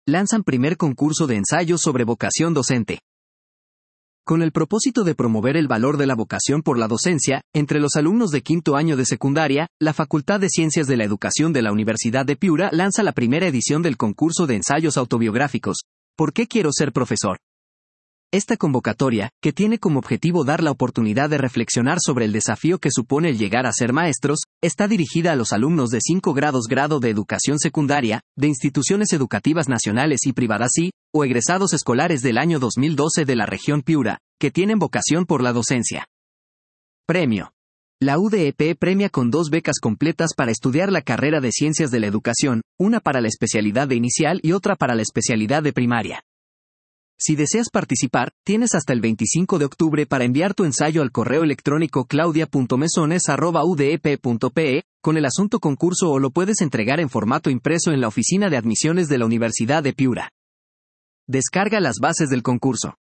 lanzan primer concurso de ensayos sobre vocación docente. Con el propósito de promover el valor de la vocación por la docencia, entre los alumnos de quinto año de secundaria, la Facultad de Ciencias de la Educación de la Universidad de Piura lanza la primera edición del concurso de ensayos autobiográficos, ¿Por qué quiero ser profesor? Esta convocatoria, que tiene como objetivo dar la oportunidad de reflexionar sobre el desafío que supone el llegar a ser maestros, está dirigida a los alumnos de 5 grados grado de educación secundaria, de instituciones educativas nacionales y privadas o egresados escolares del año 2012 de la región Piura, que tienen vocación por la docencia. Premio. La UDEP premia con 2 becas completas para estudiar la carrera de Ciencias de la Educación, una para la especialidad de inicial y otra para la especialidad de primaria. Si deseas participar, tienes hasta el 25 de octubre para enviar tu ensayo al correo electrónico claudia.mesones@udep.pe, con el asunto concurso, o lo puedes entregar en formato impreso en la oficina de admisiones de la Universidad de Piura. Descarga las bases del concurso.